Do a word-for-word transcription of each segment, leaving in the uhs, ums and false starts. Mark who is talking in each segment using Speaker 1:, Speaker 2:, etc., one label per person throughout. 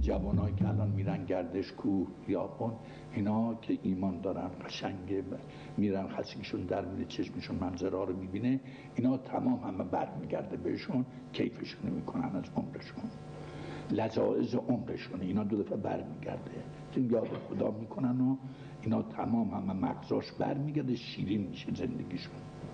Speaker 1: جوانایی که الان میرن گردش کوه بیابون، اینا که ایمان دارن قشنگه میرن، خستگیشون در میره، چشمشون منظره ها رو میبینه، اینا تمام همه برمیگرده بهشون، کیفشون میکنن از عمرشون، لذاذ عمرشون اینا دو دفعه برمیگرده، چون یاد خدا میکنن و اینا تمام همه مغزاش برمیگرده، شیرین میشه زندگیشون.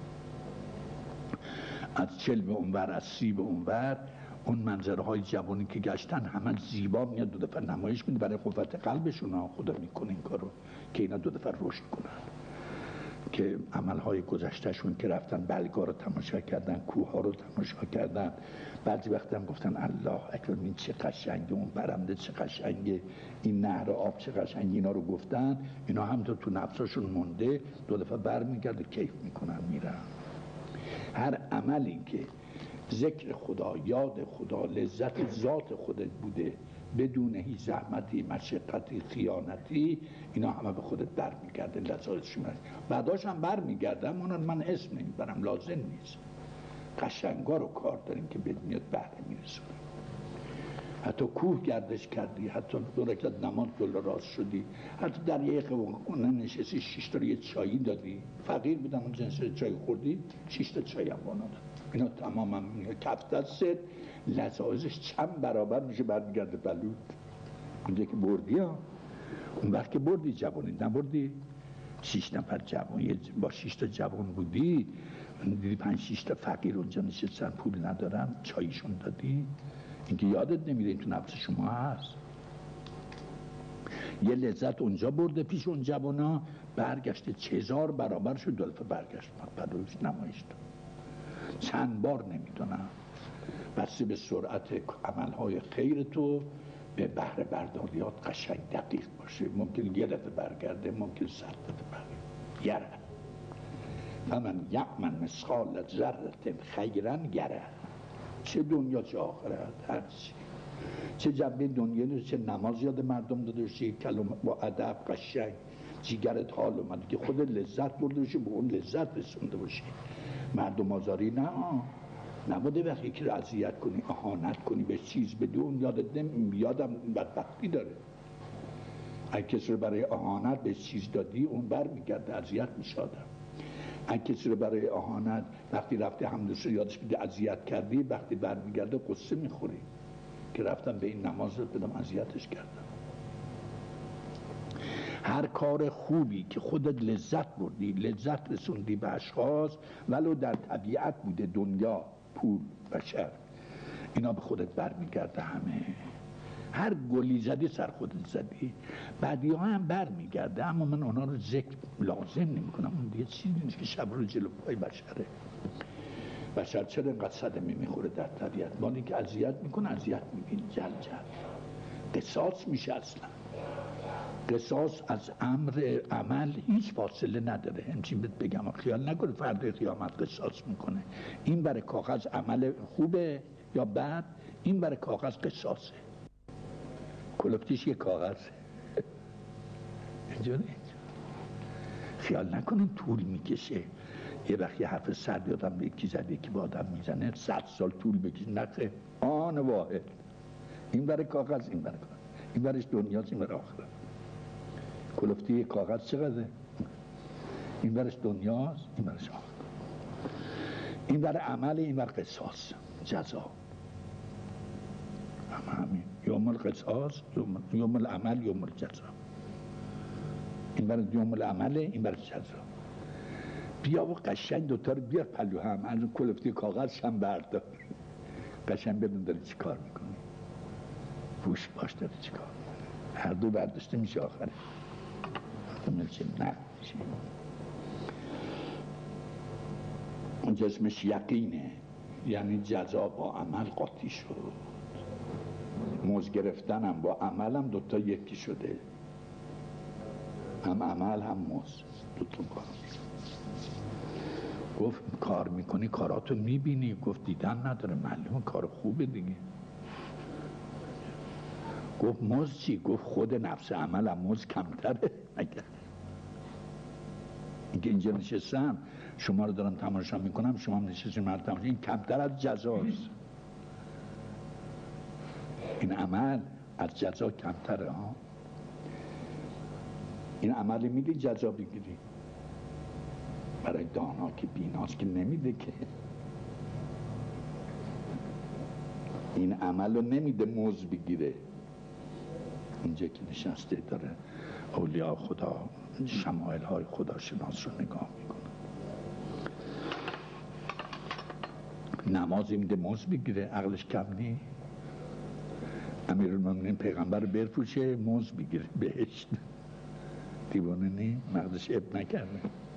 Speaker 1: از چل به اونور، از سی به اونور، اون منظره های جوانی که گشتن همه زیبا میاد، دو دفعه نمایش میده برای قوت قلبشون ها. خدا میکنه این کارو که اینا دو دفعه رشد کنن، که عملهای گذشتهشون که رفتن بلگا رو تماشا کردن، کوه ها رو تماشا کردن، بعضی وقت هم گفتن الله اکبر این چه قشنگه، اون پرنده چه قشنگه، این نهر آب چه قشنگه، اینا رو گفتن، اینا همونطور تو نفسشون مونده، دو دفعه برمیگرده کیف میکنن میرن. هر عملی که ذکر خدا، یاد خدا، لذت ذات خودت بوده بدون هیچ زحمتی، مشقتی، خیانتی، اینا همه به خودت برمیگرده، لذاتش میاد. بعداش هم برمیگرده، اما من اسم نمیبرم، لازم نیست. قشنگا رو کار داریم که بهت میاد بهره میرسونه. حتی کوه گردش کردی، حتی دو رکعت نماز دل راست شدی، حتی در یه خونه نشستی شش تا یه چایی دادی، فقیر بودم اون جنس چای خوردی، شش تا چای هم بانا داد. اینا تمام هم کف دست لذاذش چند برابر میشه برمیگرده بلود. اونجا که بردی ها، اون وقت که بردی جوانی نبردی، شش نفر جوان با شش تا جوان بودی، دیدی پنج شش تا فقیر اونجا نشستن پول ندارن، چایشون دادی. اینکه یادت نمیره، این تو نفس شما هست. یه لذت اونجا برده پیش اون جوانا، برگشته چه هزار برابر شد، دو دفعه برگشت پروش نمایش داد. چند بار نمیدونم، بسته به سرعت عملهای خیر تو، به بهره برداریات قشنگ دقیق باشه. ممکن یه دفعه برگرده، ممکن صد دفعه برگرده. یره فمن یعمل مثقال ذره خیرا یره. چه دنیا چه آخرت، هر چی، چه جنبه دنیا رو، چه نماز یاد مردم داده باشی، کلمه با ادب قشنگ، جیگرت حال اومده که خود لذت برده باشی، به اون لذت رسونده باشی. مردم آزاری نه، نبوده وقتی که رو اذیت کنی، اهانت کنی، به چیز بدون یادت نمی یادم بدبختی داره. اگه کسی رو برای اهانت به چیز دادی، اون بر میگرده، اذیت میشه آدم. اگه کسی رو برای اهانت وقتی رفتی حمدش رو یادش بده اذیت کردی، وقتی بر میگرده قصه میخوری که رفتم به این نماز رو بدم اذیتش کردم. هر کار خوبی که خودت لذت بردی، لذت رسوندی به اشخاص، ولو در طبیعت بوده، دنیا، پول، بشر، اینا به خودت برمیگرده همه. هر گلی زدی سر خودت زدی، بعدی ها هم برمیگرده، اما من اونا رو ذکر لازم نمی کنم. اون دیگه چیزی نیست که شب رو جلو پای بشره. بشر چرا اینقدر صدمه میخوره در طبیعت؟ مالی که اذیت میکنه اذیت میبین، جل جل قصاص میشه. اصلا قصاص از امر عمل هیچ فاصله نداره. همچین بهت بگم، خیال نکنه فردا قیامت قصاص میکنه. این برای کاغذ عمل خوبه یا بد، این برای کاغذ قصاصه. کلفتیش یه کاغذ اینجوری. خیال نکنین طول میکشه. یه وقت یه حرف سرد یادم به یکی زد، یکی با آدم میزنه صد سال طول بکشه، نخه آن واحد. این برای کاغذ، این برای کاغذ، این برش دنیاست، این برای آخرت. کلفتی یه کاغذ چقدره؟ این برش دنیاست، این برش آخرت. این برای عمل، این برای قصاص، جزا. هم همین، یوم القصاص، یوم العمل، یوم الجزا. این برای یوم العمل، این برای جزا. بیا و قشنگ دوتا رو بیار پلو هم، از اون کلفتی کاغذ هم بردار، قشنگ بدون داره چی کار میکنی، پوش باش داره چی کار میکنی. هر دو برداشته میشه آخره میشه نه میشه. اون جسمش یقینه، یعنی جزا با عمل قاطی شد. موز گرفتنم با عملم دوتا یکی شده، هم عمل هم موز، دوتا با هم. گفت کار میکنی کاراتو میبینی؟ گفت دیدن نداره، معلومه کار خوبه دیگه. گفت موز چی؟ گفت خود نفس عملم موز کمتره. نگه اینکه اینجا نشستم شما رو دارم تماشا میکنم، شما هم نشستیم من تماشا، این کمتر از جزاست. این عمل از جزا کمتره ها. این عملی میدی جزا بگیری، برای دانا که بیناست که نمیده که این عمل رو نمیده موز بگیره. اینجا که نشسته داره اولیاء خدا شمایل های خداشناس رو نگاه میکنه. نماز میده موز بگیره، عقلش کم نی. امیرالمومنین پیغمبر رو برفوشه موز بگیره بهشت، دیوانه نی؟ مغزش اب نکرده.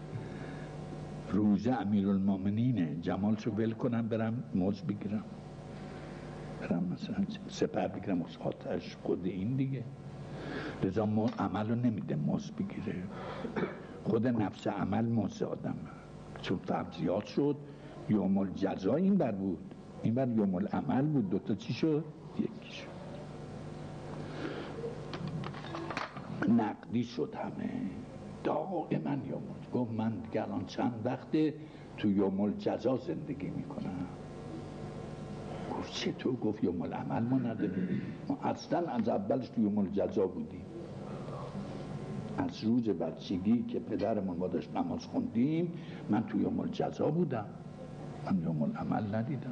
Speaker 1: روزه امیرالمومنینه، جمالشو ول کنم برم موز بگیرم، برم مثلا سپر بگیرم از آتش، خود این دیگه. لذا عمل رو نمیده موز بگیره. خود نفس عمل موز آدم چون فرضیات شد. یوم الجزا این بر بود، این بر یوم العمل بود. دوتا چی شد؟ یکی شد، نقدی شد همه. دائما یوم گفت من دیگر الان چند وقته تو یوم الجزا زندگی میکنم. گفت چطور؟ گفت یوم العمل ما نداریم، ما اصلا از اولش تو یوم الجزا بودیم. از روز بچگی که پدرمون ما داشت نماز خوندیم من تو یوم الجزا بودم، من یوم العمل ندیدم.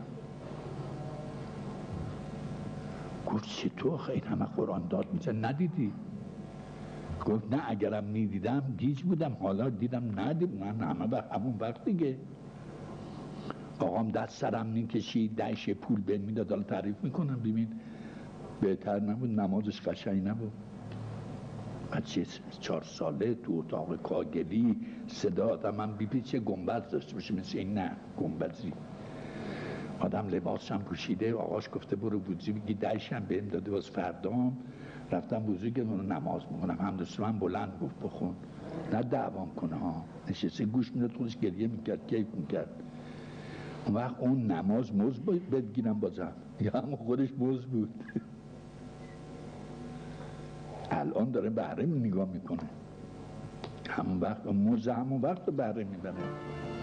Speaker 1: گفت چطور؟ خیلی همه قرآن داد میزه ندیدی؟ گفت نه اگرم میدیدم گیج بودم، حالا دیدم ندیدم. من همه وقت همون وقت دیگه آقام دست سرم میکشید دهش پول بین میداد. حالا تعریف میکنم ببین بهتر نبود، نمازش قشنگ نبود. بچه چهار ساله تو اتاق کاگلی صدا آدم هم بیپیچه گنبد داشته باشه مثل این، نه گنبدی آدم لباس هم پوشیده. آقاش گفته برو وضو بگی، دهش هم بهم داده باز فردام رفتم وضو کردم نماز میکنم. همدست من بلند گفت بخون، نه دعوام کنه ها. نشسته گوش میداد، خودش گریه میکرد، کیف میکرد. اون وقت اون نماز موز بگیرم بازم یا هم خودش موز بود. الان داره بهره نگاه میکنه، همون وقت موز همون وقت بهره میبره.